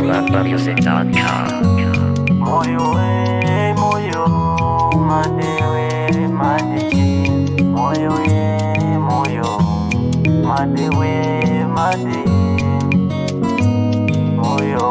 AlapMusic.com. Moyo we, moyo, made we, made chi. Moyo we, moyo, made we, made moyo.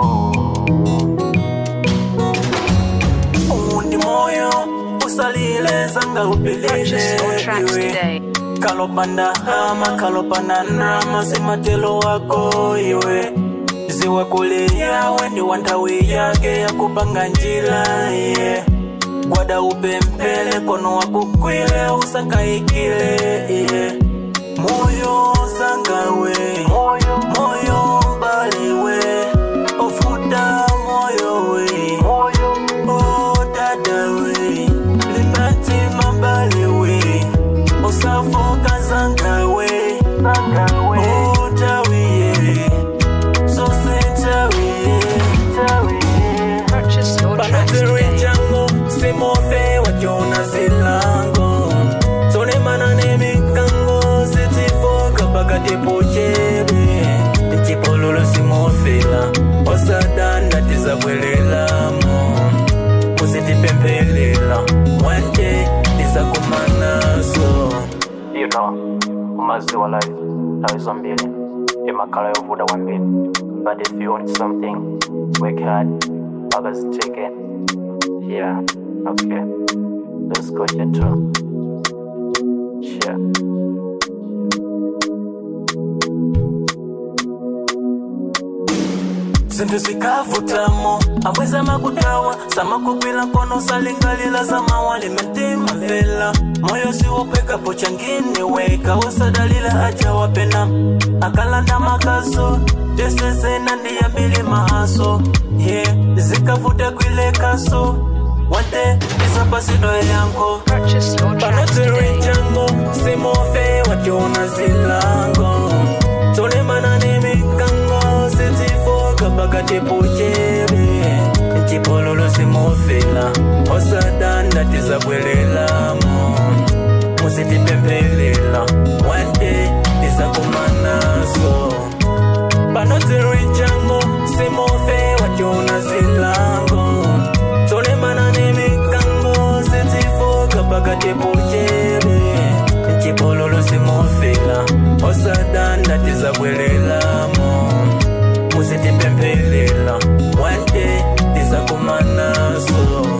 Undi moyo, usalile zanga Purchase your tracks upelele today. kalopanda hama, kalopanda nrama, simatelo wako iwe ziwe kulia wendi wantawi yake ya kupanga njila yeah. Gwada upempele kono wakukwile usakaikile yeah. Moyo sangawe moyo mbaliwe ofuta moyo we o dadawe limati mambaliwe osafoka zangawe o tawiye so sentawiye Purchase your tracks today. jango simofe wachona zilango sone manane mikango sitifoka pakati pochebe nchipololo simofela osadanda tizabwelelamo musitipempelela wanje tizakumanaso you know umaziwa life tawizo mbili imakala yovuda wambili but if you want something work hard others take it yeah okay let's go get to sure. Zintu zikavutamo abweza makutawa samakupila kono salingalila zamawali mentima vela moyo siwopeka pochangini weka usadalila aja wapena akalanda makaso desesena ndiya bili mahaso yeah zikavuta kwile kaso wante isapasido yanko Purchase your tracks today. jango simofe wachona zilango tone manane mikango sitifoka pakati pochebe nchipololo simofela osadanda tizabwelelamo musitipempelela wande tizakumanaso jango simofe wachona zilango tone manane mikango sitifoka pakati pochebe nchipololo simofela osadanda tizabwelelamo musitipempelela wande tizakumanaso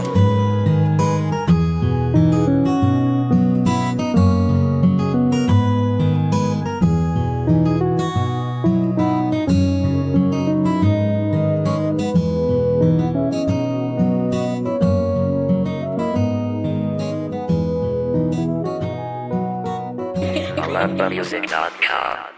AlapMusic.com.